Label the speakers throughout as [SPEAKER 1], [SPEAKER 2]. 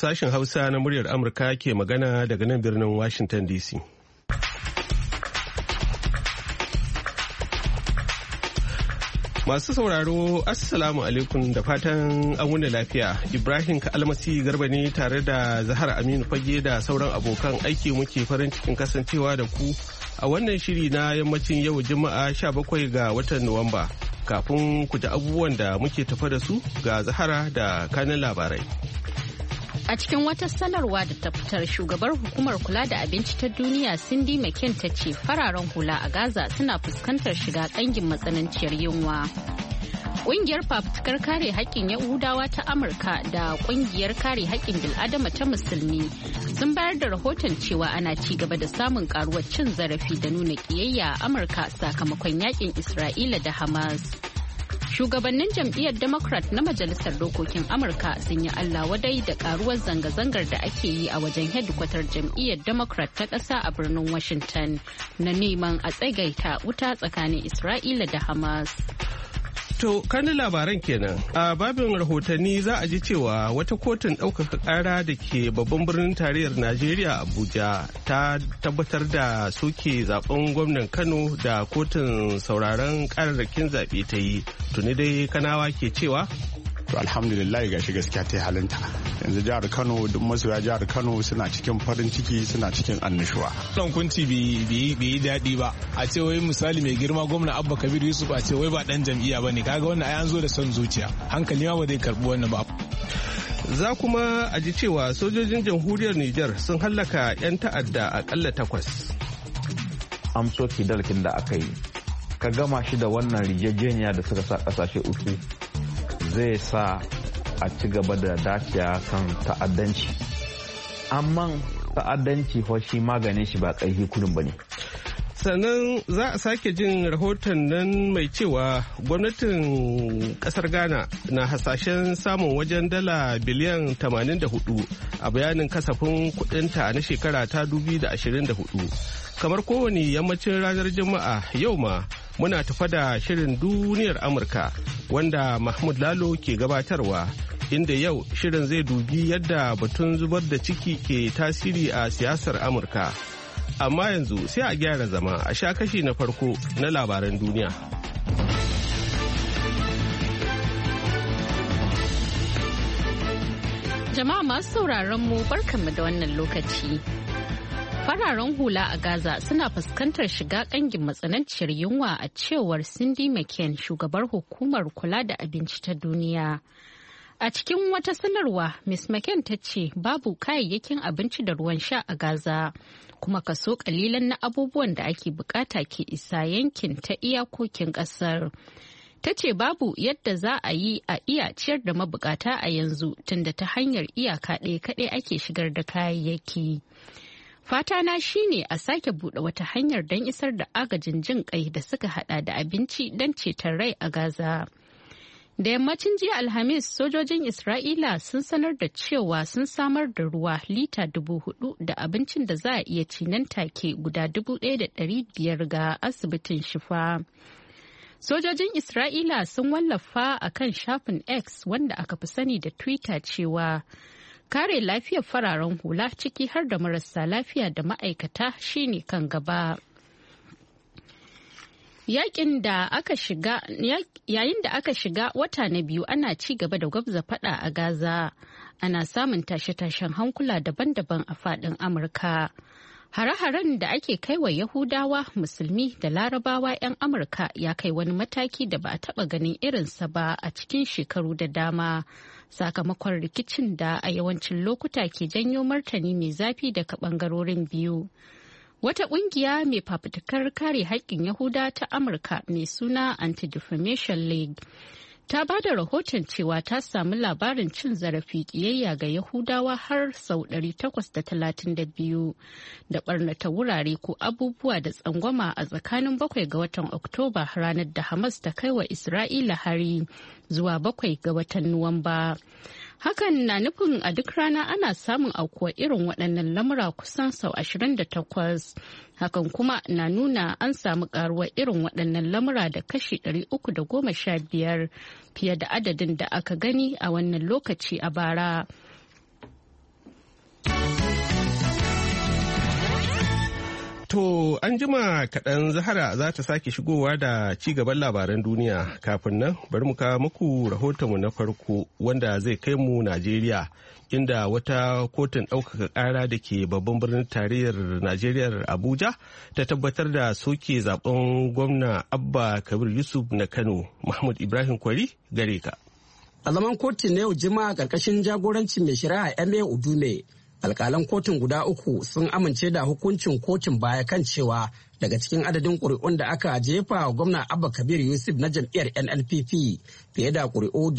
[SPEAKER 1] Sashen Hausa na muryar Amurka ke magana daga nan birnin Washington DC. Masu sauraro, Assalamu alaikum da fatan an wuni lafiya. Ibrahim Kalmasi Garba ne tare da Zahar Aminu Fage da sauran abokan aiki muke farin cikin kasancewa da ku a wannan shiri na yammacin yau Juma'a 17 ga watan Nuwamba. Kafin ku ji abubuwan da muke tafa da su ga Zahara da kanin labarai.
[SPEAKER 2] A cikin wata sanarwa da ta fitar, shugabar hukumar kula da abinci ta duniya Cindy McCain ta ce fararen hula a Gaza suna fuskantar shiga kangin matsananciyar yunwa. Ƙungiyar fafutukar kare haƙƙin Yahudawa ta Amurka da ƙungiyar kare haƙƙin bil'adama ta Musulmi sun bayar da rahoton cewa ana ci gaba da samun ƙaruwar cin zarafi da nuna ƙiyayya a Amurka sakamakon yaƙin Isra'ila da Hamas. Shugabannin jam'iyyar Democrat na Majalisar Dokokin Amurka sun yi Allah wadai da karuwar zanga-zangar da ake yi a wajen hedikwatar jam'iyyar Democrat ta ƙasa a birnin Washington na neman a tsagaita wuta tsakanin Isra'ila da Hamas.
[SPEAKER 1] To, kanin labaran kenan. A babin rahotanni za a ji cewa wata kotun ɗaukaka ƙara da ke babban birnin tarayyar Najeriya Abuja ta tabbatar da soke zaben gwamnan Kano da kotun sauraron ƙararrakin zaɓe ta yi. Tuni dai Kanawa ke cewa?
[SPEAKER 3] To alhamdulillah gashi gaskiya ta yi halinta. Yanzu jihar Kano duk masoya jihar Kano suna cikin farin ciki suna cikin annashuwa.
[SPEAKER 4] Wannan kunci bai yi daɗi ba. A ce wai misali mai girma gwamna Abba Kabir Yusuf a ce wai ba ɗan jam'iyya ba ne. Kaga wannan ai an zo da son zuciya. Hankali ma ba zai karɓi wannan ba.
[SPEAKER 1] Za kuma a ji cewa sojojin jamhuriyar Nijar sun hallaka 'yan ta'adda akalla 8.
[SPEAKER 5] An soke dalkin da aka yi. Ka gama shi da wannan rijejeniya da suka sa ƙasashe uku. Zai sa a ci gaba da daciya kan ta'addanci, amma ta'addanci shi maganin shi ba ƙarfi kudin ba ne.
[SPEAKER 1] Sannan za a sake jin rahoton nan mai cewa gwamnatin kasar Ghana na hasashen samun wajen dala biliyan 84 a bayanin kasafin kudinta na shekara ta 2024. Kamar kowane yammacin ranar Juma'a yau ma muna tafa da shirin duniyar Amurka wanda Mahmud Lalo ke gabatarwa, inda yau shirin zai dubi yadda batun zubar da ciki ke tasiri a siyasar Amurka. Amma yanzu sai a gyara zama a sha kashi na farko na labaran duniya.
[SPEAKER 2] Jama'a masu sauraron mu barkanmu da wannan lokaci. Fararen hula a Gaza suna fuskantar shiga kangin matsananciyar yunwa a cewar Cindy McCain, shugabar hukumar kula da abinci ta duniya. A cikin wata sanarwa, Ms. McCain ta ce babu kayayyakin abinci da ruwan sha a Gaza, kuma kaso kalilan na abubuwan da ake bukata ke isa yankin ta iyakokin kasar. Ta ce babu yadda za a yi a iya ciyar da mabukata a yanzu tunda ta hanyar iyaka ɗaya kaɗai ake shigar da kayayyaki. Fatana shine a sake buɗe wata hanyar don isar da agajin jin kai da suka hada da abinci don ceton rai a Gaza. Da yammacin jiya Alhamis, sojojin Isra'ila sun sanar da cewa sun samar da ruwa lita 4,000 da abincin da za a iya ci nan take guda 1,500 ga asibitin Shifa. Sojojin Isra'ila sun wallafa a kan shafin X wanda aka fi sani da Twitter cewa kare lafiyar fararen hula ciki har da marasa lafiya da ma'aikata shine kan gaba. Yayin da aka shiga wata na biyu ana ci gaba da gwabza fada a Gaza, ana samun tashe-tashen hankula daban-daban a fadin Amurka. Hare-haren da ake kai wa Yahudawa, Musulmi da Larabawa 'yan Amurka ya kai wani mataki da ba a taɓa ganin irinsa ba a cikin shekaru da dama, sakamakon rikicin da a yawancin lokuta ke janyo martani mai zafi daga ɓangarorin biyu. Wata ƙungiya mai fafutukar kare haƙƙin Yahuda ta Amurka mai suna Anti-Defamation League ta ba da rahoton cewa ta samu labarin cin zarafi ƙiyayya ga Yahudawa har sau 832 da ɓarnata wurare ko abubuwa da tsangwama a tsakanin 7 ga watan Oktoba ranar da Hamas ta kai wa Isra'ila hari zuwa 7 ga watan Nuwamba. Hakan na nufin a duk rana ana samun aukuwa irin waɗannan lamura kusan sau 28. Hakan kuma na nuna an samu ƙaruwar irin waɗannan lamura da kashi 315 fiye da adadin da aka gani a wannan lokaci a bara.
[SPEAKER 1] To an jima kaɗan Zahara za ta sake shigowa da ci gaban labaran duniya. Kafin nan bari mu kawo muku rahotonmu na farko wanda zai kai mu Najeriya, inda wata kotun ɗaukaka ƙara da ke babban birnin tarayyar Najeriya Abuja ta tabbatar da soke zaben gwamna Abba Kabir Yusuf na Kano. Mahmud Ibrahim Kwari gare ka.
[SPEAKER 6] A zaman kotun na yau Juma'a ƙarƙashin jagorancin mai shari'a M.A. Udume, alƙalan kotun guda uku sun amince da hukuncin kotun baya kan cewa daga cikin adadin ƙuri'un da aka jefa wa gwamna Abba Kabir Yusuf na jam'iyyar NNPP fiye da ƙuri'u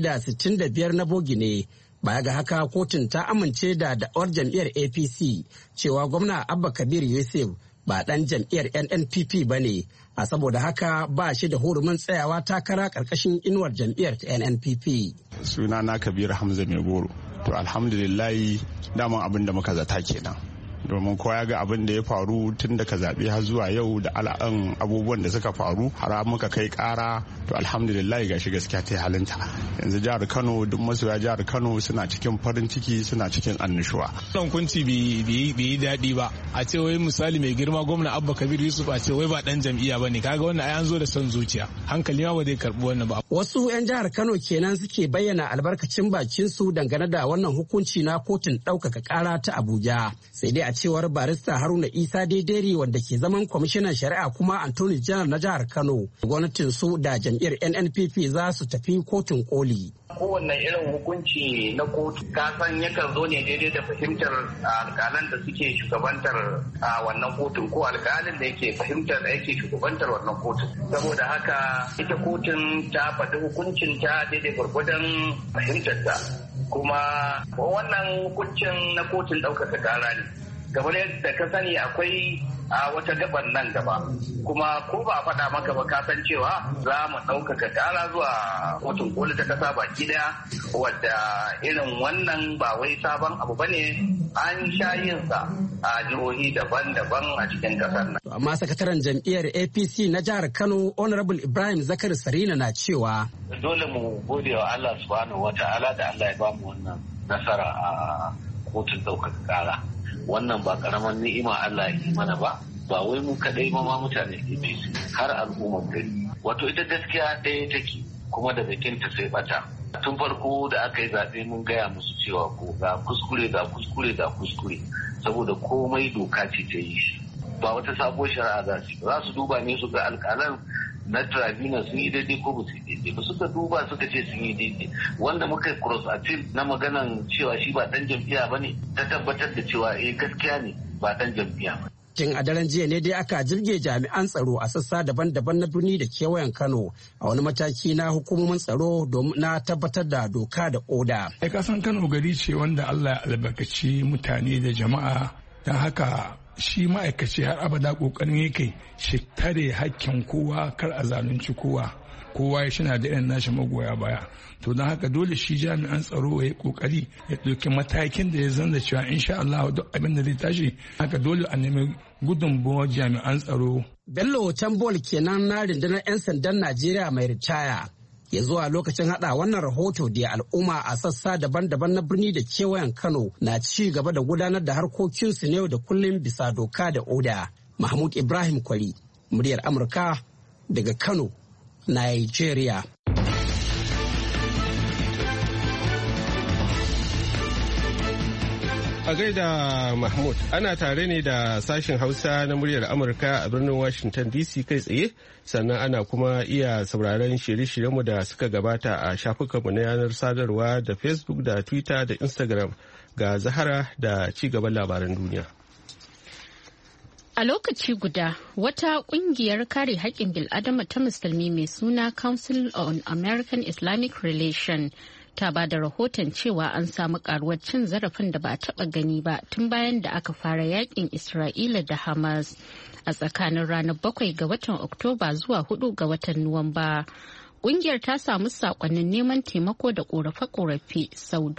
[SPEAKER 6] 165 na bogi ne. Baya ga haka kotun ta amince da da'awar jam'iyyar APC cewa gwamna Abba Kabir Yusuf ba ɗan jam'iyyar NNPP ba ne, a saboda haka ba shi da hurumin tsayawa takara ƙarƙashin inuwar jam'iyyar ta NNPP.
[SPEAKER 3] Sunana Kabir Hamza Mai Goro. To alhamdulillahi daman abin da muka zata kenan. Domin kowa ya ga abin da ya faru tun daga zaɓe har zuwa yau da al'an abubuwan da suka faru har muka kai ƙara, to alhamdulillah gashi gaskiya ta halinta. Yanzu jihar Kano, duk masoya jihar Kano suna cikin farin ciki, suna cikin annishuwa.
[SPEAKER 4] Wannan kunci bai yi daɗi ba, a ce wai misali mai girma gwamna Abba Kabir Yusuf a ce wai ba ɗan jam'iyya ba ne, kaga wannan ai an zo da son zuciya, hankali ma ba zai karɓi wannan ba.
[SPEAKER 6] Wasu 'yan jihar Kano kenan suke bayyana albarkacin bakin su dangane da wannan hukunci na kotun ɗaukaka ƙara ta Abuja. Sai dai a cewar barista Haruna Isa Daidari wanda ke zaman kwamishinan shari'a kuma Attorney General na jihar Kano, gwamnatin su da jam'iyyar NNPP za su tafi kotun koli.
[SPEAKER 7] Kowanne irin hukunci na kotu kasan yakan zo ne daidai da fahimtar alƙalan da suke shugabantar wannan kotun ko alƙalin da yake fahimtar da yake shugabantar wannan kotun. Saboda haka ita kotun ta faɗi hukuncin ta daidai gwargwadon fahimtarta, kuma wannan hukuncin na kotun ɗaukaka ƙara ne. Kamar yadda ka sani akwai wata gaban nan gaba, kuma ko ba a faɗa maka ba ka san cewa za mu ɗaukaka ƙara zuwa kotun koli ta ƙasa baki ɗaya, wadda irin wannan ba wai sabon abu ba ne, an sha yin sa a jihohi daban-daban a cikin ƙasar nan.
[SPEAKER 6] Amma sakataren jam'iyyar APC na jihar Kano Honorable Ibrahim Zakari Sarina na cewa
[SPEAKER 8] dole mu gode wa Allah subhanahu wata'ala da Allah ya bamu wannan nasara a kotun ɗaukaka ƙara. Wannan ba karamar ni'ima Allah ya yi mana ba wai mu kadai ma mutane APC har al'ummar gari. Wato ita gaskiya ɗaya take, kuma da bikinta sai bata. Tun farko da aka yi zaɓe mun gaya musu cewa ko ga kuskure saboda komai doka ce ta yi shi, ba wata sabuwar shari'a za su duba ne su ga alƙalan na tribunal sun yi daidai ko ba su yi daidai ba, suka duba suka ce sun yi daidai. Wanda muka cross appeal na maganan cewa shi ba dan jam'iyya ba ne, ta tabbatar da cewa gaskiya ne ba dan jam'iyya ba.
[SPEAKER 6] Tun a daren jiya ne dai aka jirge jami'an tsaro a sassa daban-daban na birni da kewayen Kano a wani mataki na hukumomin tsaro domin na tabbatar da doka da oda.
[SPEAKER 9] Kasan Kano gari ce wanda Allah ya albarkaci mutane da jama'a, don haka shi ma'aikaci har abada kokarin yake shi tare hakkin kowa, kar a zalunci kowa ya shina da irin nashi magoya baya. To don haka dole shi jami'an tsaro ya yi kokari ya ɗauki matakin da ya zanda cewa insha Allah duk abin da zai tashi, haka dole a nemi gudunmawar jami'an tsaro.
[SPEAKER 6] Bello Tambol kenan na rundunar 'yan sandan Najeriya mai ritaya. Ya zuwa lokacin hada wannan rahoto da al'umma a sassa daban-daban na birni da kewayen Kano na ci gaba da gudanar da harkokinsu ne da kullum bisa doka da oda. Mahmud Ibrahim Kwari, muryar Amurka daga Kano, Nigeria.
[SPEAKER 1] A gaida Mahmud, ana tare ne da sashen Hausa na muryar Amurka a birnin Washington DC kai tsaye, sannan ana kuma iya sauraron shirye-shiryenmu da suka gabata a shafukanmu na yanar sadarwa da Facebook da Twitter da Instagram. Ga Zahara da ci gaban labaran duniya.
[SPEAKER 2] A lokaci guda, wata kungiyar kare haƙƙin bil'adama ta musulmi mai suna Council on American Islamic Relations ta ba da rahoton cewa an samu karuwar cin zarafin da ba a taɓa gani ba tun bayan da aka fara yakin Isra'ila da Hamas a tsakanin ranar 7 ga watan Oktoba zuwa 4 ga watan Nuwamba. Ƙungiyar ta samu sakonnin neman taimako da ƙorafe-ƙorafe sau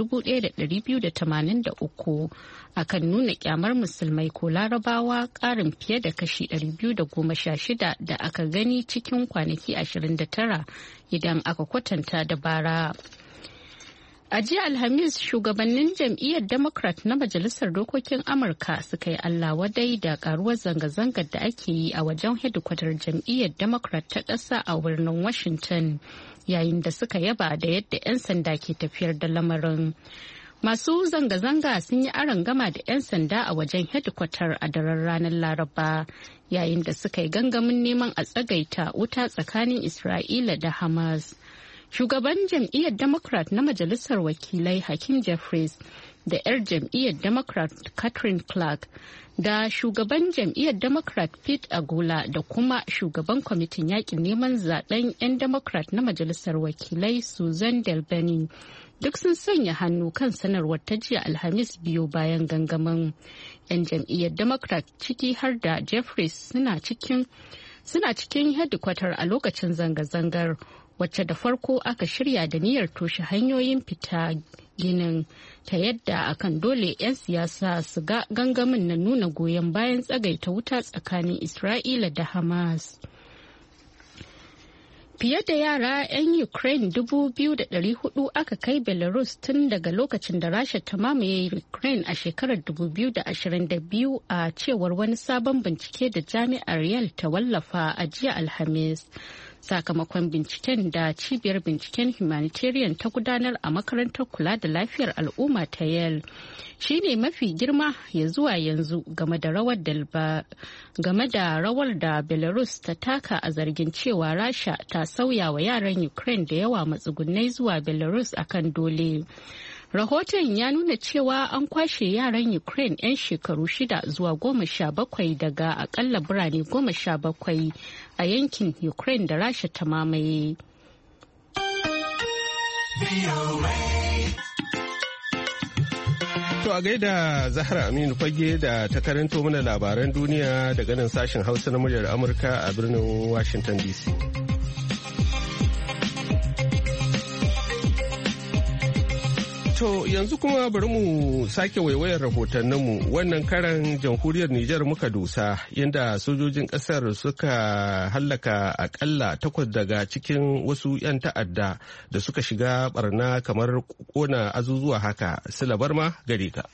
[SPEAKER 2] 1,283 akan nuna kyamar musulmai ko larabawa, ƙarin fiye da kashi 216 da aka gani cikin kwanaki 29 idan aka kwatanta da bara. A jiya Alhamis shugabannin jam'iyyar Democrat na Majalisar Dokokin Amurka suka yi Allah wadai da karuwar zanga-zangar da ake yi a wajen hedikwatar jam'iyyar Democrat ta ƙasa a birnin Washington yayin da suka yaba da yadda 'yan sanda ke tafiyar da lamarin. Masu zanga-zanga sun yi arangama da 'yan sanda a wajen hedikwatar a daren ranar Laraba yayin da suka yi gangamin neman a tsagaita wuta tsakanin Isra'ila da Hamas. Shugaban jam'iyyar Democrat na Majalisar Wakilai Hakeem Jeffries da 'yar jam'iyyar Democrat Catherine Clark da shugaban jam'iyyar Democrat Pete Agula da kuma shugaban kwamitin yakin neman zaben 'yan Democrat na Majalisar Wakilai Susan Delbany duk sun sanya hannu kan sanarwar ta jiya Alhamis biyu bayan gangamin. 'Yan jam'iyyar Democrat ciki har da Jeffries suna cikin hedikwatar a lokacin zanga-zangar wacce da farko aka shirya da niyyar toshe hanyoyin fita ginin ta yadda akan dole 'yan siyasa su ga gangamin na nuna goyon bayan tsagaita wuta tsakanin Isra'ila da Hamas. Fiye da yara 'yan Ukraine 2,400 aka kai Belarus tun daga lokacin da Rasha ta mamaye Ukraine a shekarar 2022 a cewar wani sabon bincike da jami'ar Yale ta wallafa a jiya Alhamis. Sakamakon binciken da cibiyar binciken humanitarian ta gudanar a makarantar kula da lafiyar al'umma ta Yale shi ne mafi girma ya zuwa yanzu game da rawar da Belarus ta taka a zargin cewa Rasha ta sauya wa yaran Ukraine da yawa matsugunai zuwa Belarus akan dole. Rahoton ya nuna cewa an kwashe yaran Ukraine 'yan shekaru 6 zuwa 17 daga akalla birane 17 a yankin Ukraine da Rasha ta mamaye.
[SPEAKER 1] To a gaida Zahra Aminu Fage da ta karanto mana labaran duniya daga nan sashen Hausa na muryar Amurka a birnin Washington DC. To yanzu kuma bari mu sake waiwayar rahotanninmu wannan karan jamhuriyar Nijar muka dosa inda sojojin kasar suka hallaka akalla 8 daga cikin wasu 'yan ta'adda da suka shiga barna kamar kona azuzuwa haka. Silabar ma gare ka.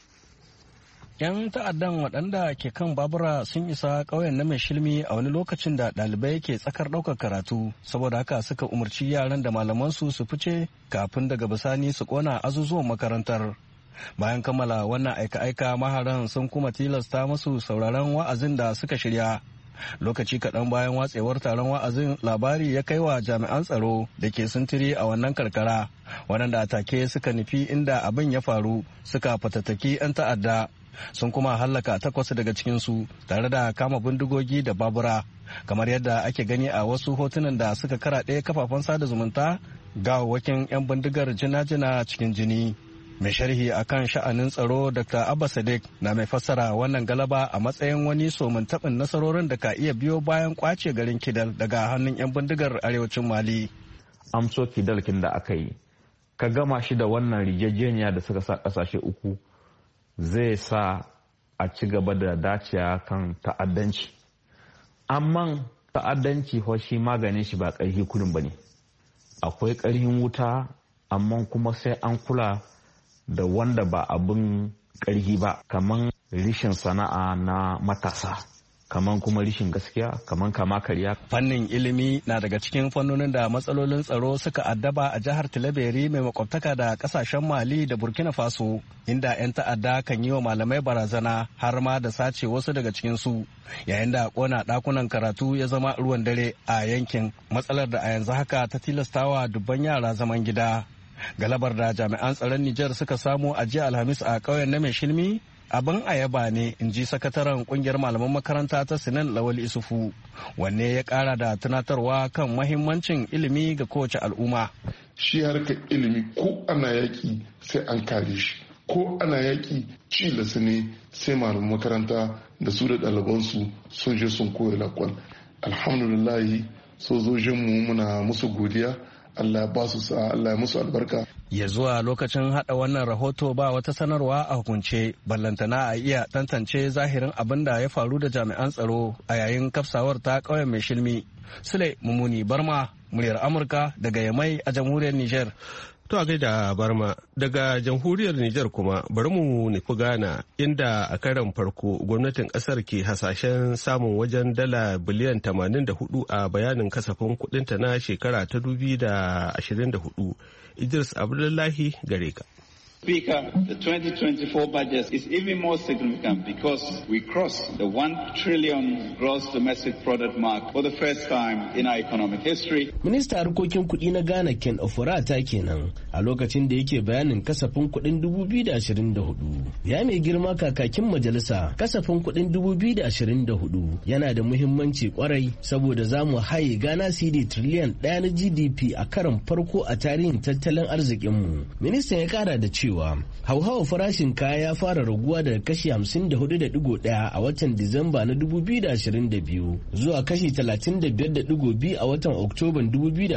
[SPEAKER 10] 'Yan ta'addan waɗanda ke kan babura sun isa ƙauyen na mai shilmi a wani lokacin da ɗalibai ke tsakar ɗaukar karatu saboda haka suka umarci yaran da malamansu su fice kafin daga bisani su ƙona azuzuwan makarantar. Bayan kammala wannan aika-aika maharan sun kuma tilasta musu sauraron wa'azin da suka shirya. Lokaci kaɗan bayan watsewar taron wa'azin labari ya kai wa jami'an tsaro da ke sintiri a wannan karkara waɗanda take suka nufi inda abin ya faru suka fatattaki 'yan ta'adda. Sun kuma hallaka 8 daga cikinsu tare da kama bindigogi da babura kamar yadda ake gani a wasu hotunan da suka karaɗe kafafen sada zumunta gawawwakin 'yan bindigar jina-jina cikin jini. Mai sharhi akan sha'anin tsaro Dr. Abba Sadiq na mai fassara wannan galaba a matsayin wani somin taɓin nasarorin da ka iya biyo bayan kwace garin Kidal daga hannun 'yan bindigar arewacin Mali.
[SPEAKER 5] Amso Kidal kin da aka yi, ka gama shi da wannan rijejeniya da suka sa ƙasashe uku zai sa a ci gaba da dacewa kan ta'addanci. Amma ta'addanci shi maganin shi ba ƙarfi kullum ba ne. Akwai ƙarfin wuta amma kuma sai an kula da wanda ba abin ƙarfi ba kamar rishin sana'a na matasa. kaman kuma rishin gaskiya kaman kama karya.
[SPEAKER 10] Fannin ilimi na daga cikin fannonin da matsalolin tsaro suka addaba a jihar Tilaberi mai makwabtaka da kasashen Mali da Burkina Faso inda 'yan ta'adda kan yi wa malamai barazana har ma da sace wasu daga cikinsu yayin da kona dakunan karatu ya zama ruwan dare a yankin matsalar da a yanzu haka ta tilastawa dubban yara zaman gida. Galabar da jami'an tsaron Nijar suka samu a jiya Alhamis a ƙauyen na mai shilmi abin ayaba ne, in ji sakataren kungiyar malaman makaranta ta Sinan Lawal Isufu, wanne ya kara da tunatarwa kan mahimmancin ilimi ga kowace al'umma.
[SPEAKER 11] Shi harkar ilimi ko ana yaki sai an kare shi, ko ana yaki cilasa ne sai malaman makaranta da su da ɗalibansu sun je sun koya lakwal. Alhamdulillahi sojojinmu muna musu godiya, Allah ya ba su sa'a, Allah ya musu albarka.
[SPEAKER 10] Ya zuwa lokacin hada wannan rahoto ba wata sanarwa a hukunce ballantana a iya tantance zahirin abin da ya faru da jami'an tsaro a yayin kafsawar ta ƙauyen mai shilmi. Sule Mumuni Barma, muryar Amurka daga Yamai a jamhuriyar Nijar.
[SPEAKER 1] To a gaida Barma daga jamhuriyar Nijar kuma bari mu nufi Ghana inda a karon farko gwamnatin kasar ke hasashen samun wajen dala biliyan 84 a bayanin kasafin kudinta na shekara ta 2024. Idris Abdullahi gare ka.
[SPEAKER 12] Speaker, the 2024 budget is even more significant because we crossed the 1 trillion gross domestic product mark for the first time in our economic history.
[SPEAKER 13] Minista harkokin kuɗi na Ghana Ken Ofori-Atta kenan a lokacin da yake bayanin kasafin kuɗin 2024. Ya mai girma kakakin majalisa kasafin kuɗin 2024 yana da muhimmanci kwarai saboda za mu haye Ghana CD triliyan 1 na GDP a karon farko a tarihin tattalin arzikinmu. Ministan ya kara da cewa hauhawar farashin kaya ya fara raguwa daga kashi 54.1 a watan Disamba na 2022 zuwa kashi 35.2 a watan Oktoban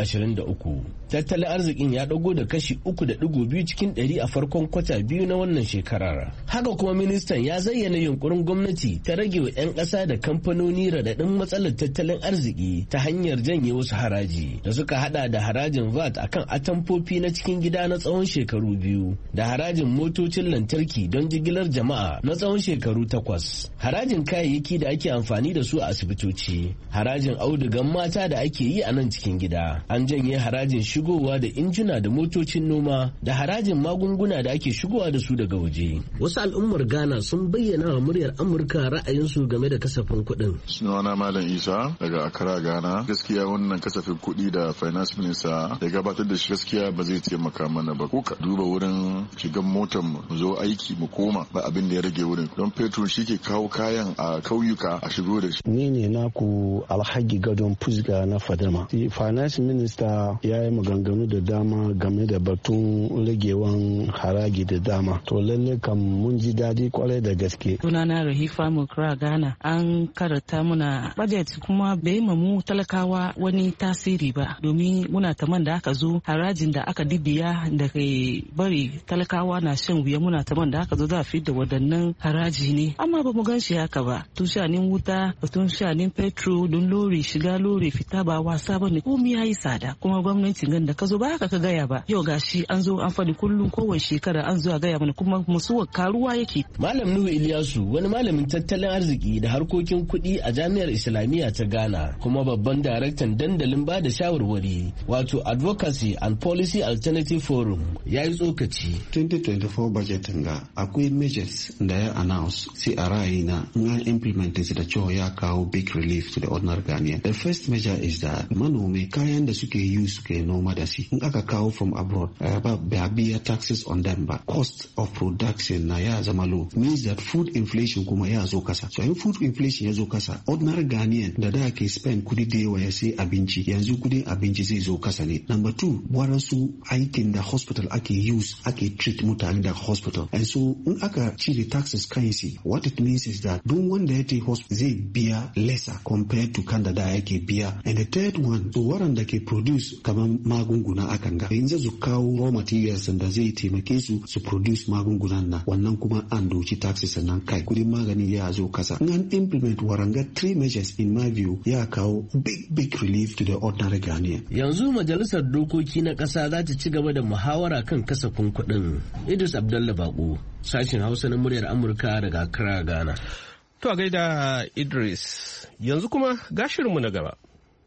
[SPEAKER 13] 2023. Tattalin arzikin ya dago da kashi 3.2 cikin 100 a farkon kwata biyu na wannan shekarar. Haka kuma ministan ya zayyana yunkurin gwamnati ta rage wa 'yan ƙasa da kamfanoni raɗaɗin matsalar tattalin arziki ta hanyar janye wasu haraji da suka hada da harajin VAT akan atamfofi na cikin gida na tsawon shekaru biyu da harajin motocin lantarki don jigilar jama'a na tsawon shekaru 8, harajin kayayyaki da ake amfani da su a asibitoci, harajin audugan mata da ake yi a nan cikin gida, an janye harajin shigowa da injina da motocin noma da harajin magunguna da ake shigowa da su daga waje. Wasu al'ummar Ghana sun bayyana wa muryar Amurka ra'ayinsu game da kasafin kuɗin.
[SPEAKER 14] Sunana Malam Isa daga Accra, Ghana. Gaskiya wannan kasafin kuɗi da Finance Minister ya gabatar da shi gaskiya ba zai taimaka mana ba. Ko ka duba wurin shigan motar mu zo aiki mu koma ba abin da ya rage wurin don fetur shi ke kawo kayan a kauyuka a shigo da shi.
[SPEAKER 15] Ni ne naku Alhaji Gadon Fusga na Fadama. Finance Minister ya yi maganganu da dama game da batun ragewan haraji da dama. To lalle kam mun ji daɗi kwarai da gaske.
[SPEAKER 16] Sunana Rahifa Mukra Ghana, an karanta muna budget kuma bai mu talakawa wani tasiri ba domin muna taman da aka zo harajin da aka dibiya da kai bari talakawa na shan wuya muna taman da aka zo za a fi da waɗannan haraji ne amma ba mu gan shi haka ba. Tun shanin wuta batun shanin petrol don lori shiga lori fita ba wasa ba ne komai ya yi tsada kuma gwamnatin gan da ka zo ba haka ka gaya ba. Yau gashi an zo an faɗi kullum kowace shekara an zo a gaya mana kuma musuwar karuwa yake.
[SPEAKER 13] Malam Nuhu Ilyasu wani malamin tattalin arziki da harkokin kuɗi a jami'ar Islamiyya ta Ghana kuma babban daraktan dandalin ba da shawarwari wato Advocacy and Policy Alternative Forum ya yi tsokaci.
[SPEAKER 15] 2024 budget nga akwai measures da ya announce sai a ra'ayina in an implement da cewa ya kawo big relief to the ordinary Ghanaian. The first measure is that manomi kayan da suke use suke noma da shi in aka kawo from abroad ba biya taxes on them ba, cost of production na ya zama low, means that food inflation kuma ya zo kasa. So in food inflation ya zo kasa, ordinary Ghanaian da ke spend kudi da yawa ya sai abinci yanzu kudin abinci zai zo kasa ne. Number 2, waransu aikin da hospital ake use ake treat mutane da hospital, and so in aka cire taxes kan shi, what it means is that duk wanda ya take hospital zai biya lesser compared to kan da yake biya. And the third one, so waranda ke produce kamar magunguna akan ga in zai kawo raw materials da zai taimake su produce magungunan na wannan kuma an doki taxes nan kai kudin magani ya zo kasa. In an implement waranga 3 measures in my view ya kawo big relief to the ordinary Ghanaian.
[SPEAKER 13] Yanzu majalisar dokoki na kasa za ta ci gaba da muhawara kan kasafin kuɗin. Idris Abdullah Bako, sashen Hausa na muryar Amurka daga Accra, Ghana.
[SPEAKER 1] To a gaida Idris, yanzu kuma gashirinmu na gaba.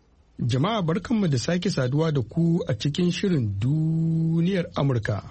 [SPEAKER 9] Jama'a barkanmu da sake saduwa da ku a cikin shirin duniyar Amurka.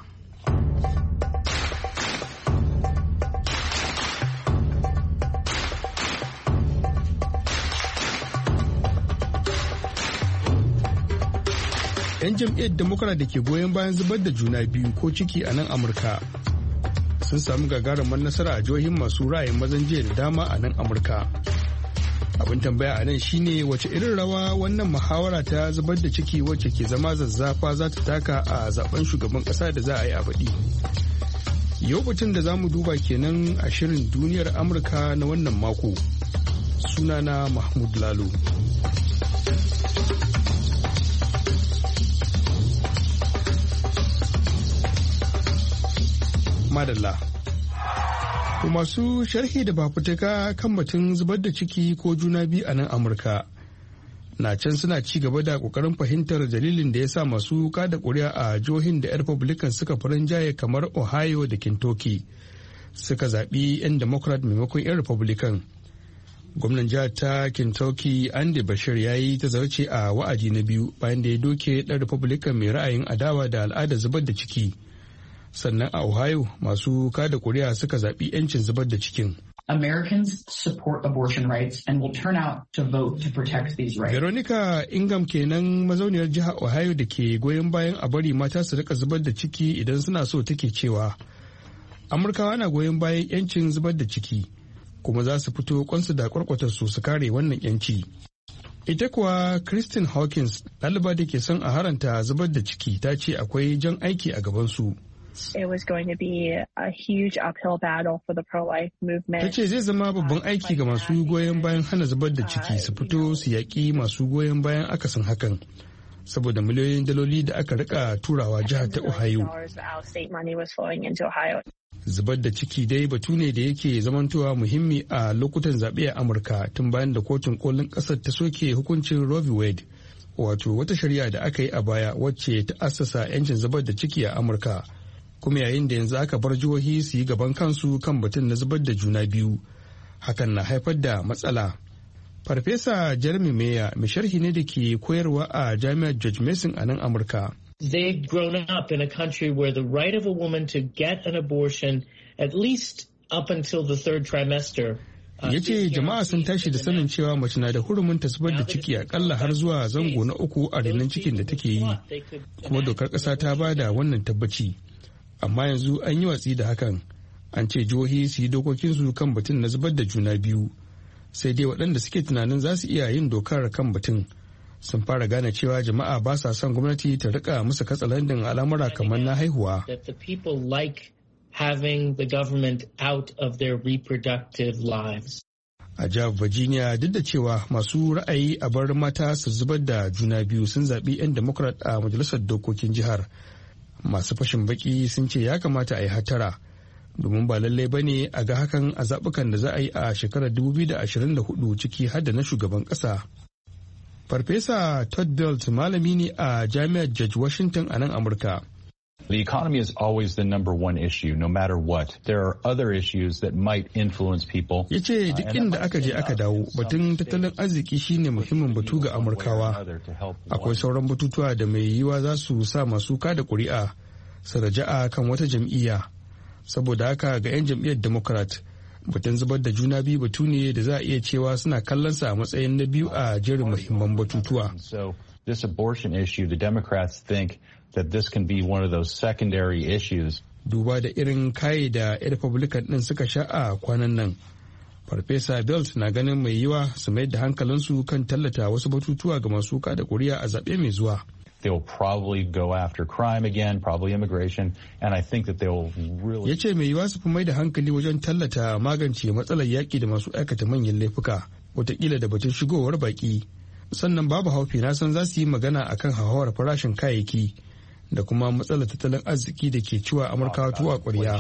[SPEAKER 9] 'yan jam'iyyar democrat da ke goyon bayan zubar da juna biyu ko ciki a nan amurka sun samu gagarumar nasara a jihohin masu ra'ayin mazan jiya da dama a nan amurka. Abin tambaya a nan shine wace irin rawa wannan muhawara ta zubar da ciki wacce ke zama zazzafa za ta taka a zaben shugaban kasa da za a yi a baɗi. Yau batun da za mu duba kenan a shirin duniyar Amurka na wannan mako. Sunana Mahmud Lalo. Madalla. To masu sharhi da fafutuka kan batun zubar da ciki ko juna biyu a nan Amurka
[SPEAKER 17] na can suna ci gaba da kokarin fahimtar dalilin da ya sa masu kada kuri'a a jihohin da 'yan Republican suka farin jaye kamar Ohio da Kentucky suka zaɓi 'yan Democrat maimakon 'yan Republican. Gwamnan jihar ta Kentucky Andy Bashir ya yi tazarce a wa'adi na biyu bayan da ya doke ɗan Republican mai ra'ayin adawa da al'adar zubar da ciki. Sannan a Ohio masu kada kuri'a suka zaɓi 'yancin zubar da cikin.
[SPEAKER 18] Americans support abortion rights and will turn out to vote to protect these rights.
[SPEAKER 17] Veronica Ingham kenan mazauniyar jihar Ohio da ke goyon bayan a bari mata su rika zubar da ciki idan suna so take cewa Amurkawa na goyon bayan 'yancin zubar da ciki kuma za su fito kwansu da kwarkwatar su kare wannan 'yanci. Ita kuwa Christine Hawkins, ɗaliba da ke son a haranta zubar da ciki, ta ce akwai jan aiki a gabansu.
[SPEAKER 19] It was going to be a huge uphill battle for the pro-life movement.
[SPEAKER 17] Ta ce zai zama babban aiki ga masu goyon bayan hana zubar da ciki su fito su yaƙi masu goyon bayan akasin hakan. Saboda miliyoyin daloli da aka rika turawa jihar ta Ohio. Zubar da ciki dai batu ne da yake zamantowa muhimmi a lokutan zaɓe a Amurka tun bayan da kotun kolin ƙasar ta soke hukuncin Roe v. Wade. Wato wata shari'a da aka yi a baya wacce ta assasa 'yancin zubar da ciki a Amurka. Kuma yayin da yanzu aka bar jihohi su yi gaban kansu kan batun na zubar da juna biyu. Hakan na haifar da matsala. Farfesa Jeremy Mayer mai sharhi ne da ke koyarwa a Jami'ar George Mason a nan Amurka.
[SPEAKER 20] They've grown up in a country where the right of a woman to get an abortion at least up until the third trimester.
[SPEAKER 17] Ya ce jama'a sun tashi da sanin cewa mace na da hurumin ta zubar da ciki akalla har zuwa zango na 3 a renon cikin da take yi, kuma dokar ƙasa ta ba da wannan tabbaci. Amma yanzu an yi watsi da hakan, an ce jihohi su yi dokokinsu kan batun na zubar da juna biyu, sai dai waɗanda suke tunanin za su iya yin dokar kan batun. Sun fara gane cewa jama'a ba sa son gwamnati ta rika musu katsalandin al'amura kamar na haihuwa.
[SPEAKER 20] Having the government out of their reproductive lives.
[SPEAKER 17] A jihar Virginia duk da cewa masu ra'ayi a bar mata su zubar da juna biyu sun zaɓi 'yan Democrat a majalisar dokokin jihar. Masu fashin baki sun ce ya kamata a yi hatara domin ba lallai ba ne a ga hakan a zaɓukan da za a yi a shekarar 2024 ciki har da na shugaban ƙasa. Farfesa Todd Belt malami ne a Jami'ar George Washington a nan Amurka.
[SPEAKER 21] The economy is always the number one issue, no matter what. There are other issues that might influence people.
[SPEAKER 17] Ya ce duk inda aka je aka dawo, batun tattalin arziki shine muhimmin batu ga Amurkawa. Akwai sauran batutuwa da mai yiwa za su sa masu kada ƙuri'a su raja'a kan wata jam'iyya. Saboda haka ga 'yan jam'iyyar Democrat, batun zubar da juna biyu batu ne da za a iya cewa suna kallonsa a matsayin na biyu a jerin muhimman batutuwa.
[SPEAKER 21] So this abortion issue, the Democrats think that this can be one of those secondary issues.
[SPEAKER 17] Duba da irin kaye da 'yan Republican ɗin suka sha a kwanan nan. Farfesa Belt na ganin mai yiwa su mayar da hankalinsu kan tallata wasu batutuwa ga masu kada kuri'a a zaɓe mai zuwa.
[SPEAKER 21] They'll probably go after crime again, probably immigration, and I think that they'll really...
[SPEAKER 17] Ya ce mai yiwa su fi mai da hankali wajen tallata magance matsalar yaƙi da masu aikata manyan laifuka, wataƙila da batun shigowar baƙi. Sannan babu haufi na san za su yi magana akan hauhawar farashin kayayyaki da kuma matsalar tattalin arziki da ke ciwa Amurkawa tuwa ƙwarya.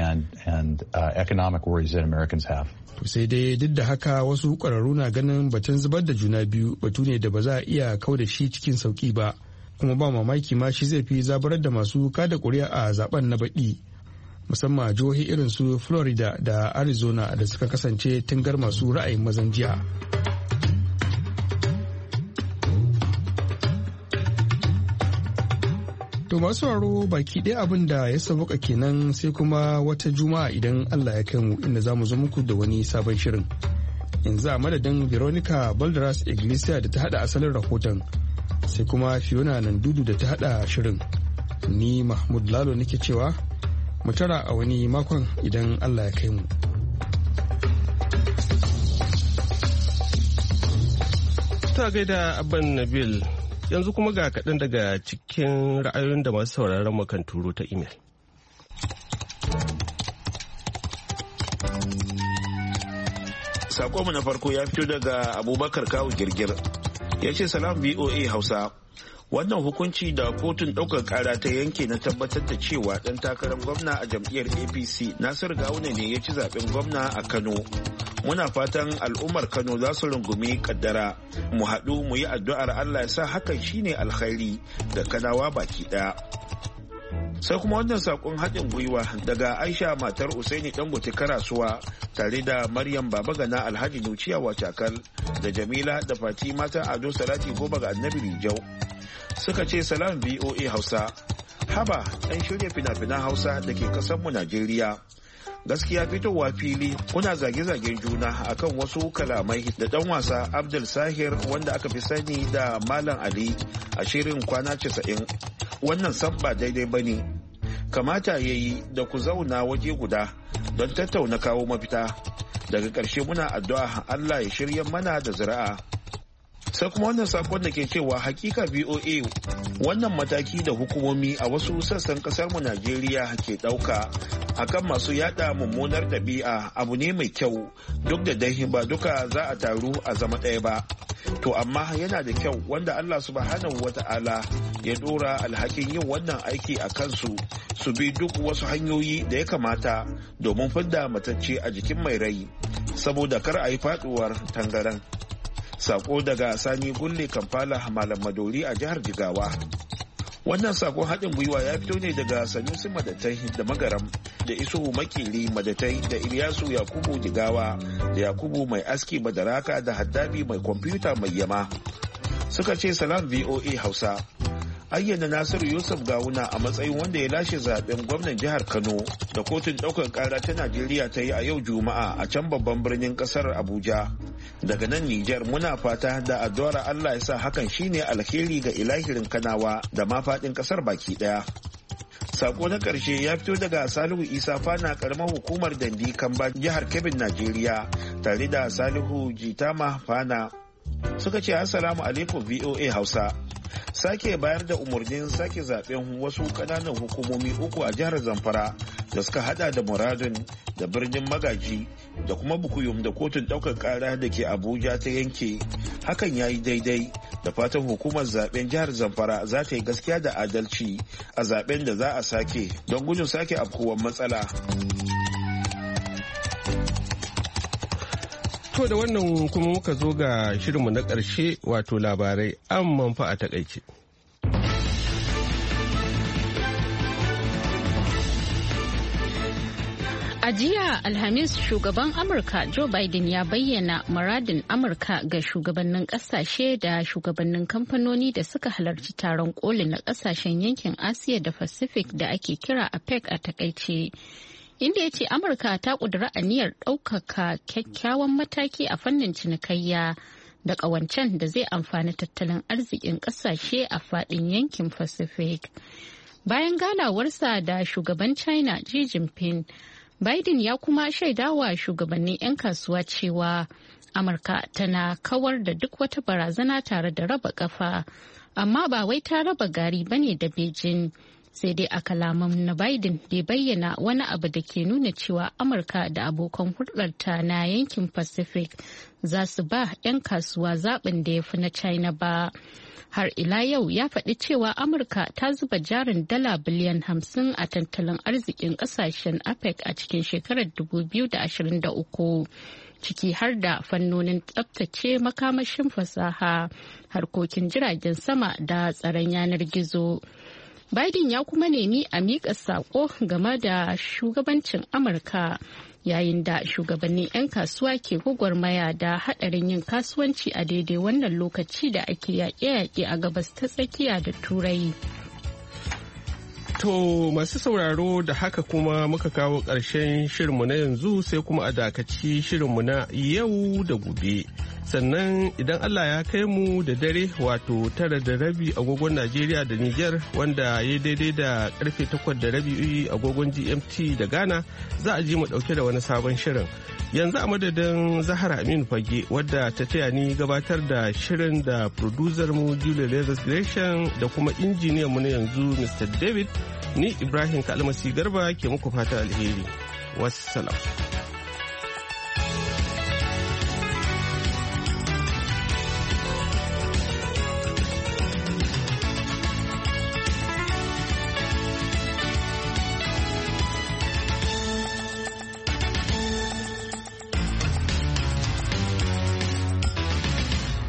[SPEAKER 17] To sai dai duk da haka wasu ƙwararru na ganin batun zubar da juna biyu batu ne da ba za a iya kau da shi cikin sauƙi ba, kuma ba mamaki ma shi zai fi zabarar da masu kada ƙuri'a a zaben na baɗi, musamman jihohi irin su Florida da Arizona da suka kasance tungar masu ra'ayin mazan jiya. To masu sauraro baki ɗaya abin da ya sabuka kenan sai kuma wata juma'a idan Allah ya kai mu inda za mu zo muku da wani sabon shirin. Yanzu a madadin Veronica Balderas Iglesia da ta hada asalin rahoton sai kuma Fiona Nandudu da ta hada shirin. Ni Mahmud Lalo nake cewa mu tara a wani makon idan Allah ya kai mu.
[SPEAKER 1] Ta gaida Abban Nabil. Yanzu kuma ga kaɗan daga cikin ra'ayoyin da masu sauraron mu kan turo ta imel.
[SPEAKER 22] Sakonmu na farko ya fito daga Abubakar Kawu Girgir. Ya ce salam VOA Hausa.
[SPEAKER 3] Wannan hukunci da kotun ɗaukar ƙara ta yanke na tabbatar da cewa ɗan takarar gwamna a jam'iyyar APC Nasir Gawuna ne ya ci zaben gwamna a Kano. Muna fatan al'ummar Kano za su rungumi kaddara, mu haɗu mu yi addu'ar Allah ya sa hakan shine alkhairi da Kanawa baki ɗaya. Sai kuma wannan sakon haɗin gwiwa daga Aisha matar Usaini Dangote Karasuwa tare da Maryam Babagana Alhaji Nuciya Wacakal da Jamila da Fatima ta Ado Salati Goba ga Annabi Rijau. Suka ce salam VOA Hausa, haba ɗan shirya fina-finan Hausa da ke ƙasarmu Najeriya. Gaskiya fitowa fili kuna zage-zagen juna akan wasu kalamai da ɗan wasa Abdul Sahir wanda aka fi sani da Malam Ali a shirin kwana 90. Wannan san ba daidai ba ne. Kamata ya yi da ku zauna waje guda don tattauna kawo mafita. Daga ƙarshe muna addu'a Allah ya shirya mana da zira'a. Sai kuma wannan sakon da ke cewa hakika VOA wannan mataki da hukumomi a wasu sassan kasarmu Najeriya ke ɗauka akan masu yada mummunar ɗabi'a abu ne mai kyau, duk da dai ba duka za a taru a zama ɗaya ba. To amma yana da kyau wanda Allah subhanahu wata'ala ya dora alhakin yin wannan aiki a kansu su bi duk wasu hanyoyi da ya kamata domin fidda matacce a jikin mai rai saboda kar a yi faduwar tangaran. Sako daga Sani Gulle Kampala Malam Madori a jihar Jigawa. Wannan sakon haɗin gwiwa ya fito ne daga Sanusi Madatai da Magaram da Isuhu Makili Madatai da Ilyasu Yakubu Jigawa da Yakubu Mai Aski Madaraka da Haddabi Mai Kwamfuta Mai Yama. Suka ce salam VOA Hausa. Ayyana Nasiru Yusuf Gawuna a matsayin wanda ya lashe zaben gwamnan jihar Kano da kotun ɗaukar ƙara ta Najeriya ta yi a yau Juma'a a can babban birnin ƙasar Abuja. Daga nan Nijar muna fata da addu'ar Allah ya sa hakan shine alheri ga ilahirin Kanawa da ma faɗin ƙasar baki ɗaya. Sako na ƙarshe ya fito daga Salihu Isa Fana ƙaramar hukumar Dandi Kamba jihar Kebbi Najeriya tare da Salihu Jitama Fana. Suka ce assalamu alaikum VOA Hausa. Sake bayar da umarnin sake zaben wasu kananan hukumomi uku a jihar Zamfara da suka hada da Muradun da birnin Magaji da kuma Bukuyum da kotun daukar kara da ke Abuja ta yanke. Hakan ya yi daidai da fatan hukumar zaben jihar Zamfara za ta yi gaskiya da adalci a zaben da za a sake don gudun sake afkuwar matsala.
[SPEAKER 1] To da wannan kuma muka zo ga shirinmu na ƙarshe wato labarai an manfa a takaice.
[SPEAKER 2] A jiya Alhamis shugaban Amurka Joe Biden ya bayyana muradin Amurka ga shugabannin kasashe da shugabannin kamfanoni da suka halarci taron koli na kasashen yankin Asiya da Pacific da ake kira APEC a takaice. Inda ya ce Amurka ta ƙudiri aniyar ɗaukaka kyakkyawan mataki a fannin cinikayya da ƙawancen da zai amfani tattalin arzikin ƙasashe a faɗin yankin Pacific. Bayan ganawarsa da shugaban China Xi Jinping, Biden ya kuma shaidawa shugabannin 'yan kasuwa cewa Amurka tana kawar da duk wata barazana tare da raba kafa, amma ba wai ta raba gari bane da Beijing. Sai dai a kalaman na Biden bai bayyana wani abu da ke nuna cewa Amurka da abokan hulɗarta na yankin Pacific za su ba 'yan kasuwa zaɓin da ya fi na China ba. Har ila yau ya faɗi cewa Amurka ta zuba jarin dala biliyan 50 a tattalin arzikin ƙasashen APEC a cikin shekarar 2023. Ciki har da fannonin tsabtace makamashin fasaha, harkokin jiragen sama da tsaron yanar gizo. Biden ya kuma nemi a miƙa saƙo game da shugabancin Amurka yayin da shugabannin 'yan kasuwa ke gwagwarmaya da haɗarin yin kasuwanci a daidai wannan lokaci da ake yaƙe-yaƙe a gabas ta tsakiya da Turai.
[SPEAKER 1] To masu sauraro da haka kuma muka kawo ƙarshen shirinmu na yanzu sai kuma a dakaci shirinmu na yau da gobe. Sannan idan Allah ya kai mu da dare wato 9:30 agogon Najeriya da Nijar wanda ya daidai da karfe 8:30 agogon GMT da Ghana za a ji mu dauke da wani sabon shirin. Yanzu a madadin Zahara Aminu Fage wadda ta taya ni gabatar da shirin da producer mu Julia Leathers Gresham da kuma injiniyan mu na yanzu Mr. David ni Ibrahim Kalmasi Garba ke muku fata alheri. Wassalam.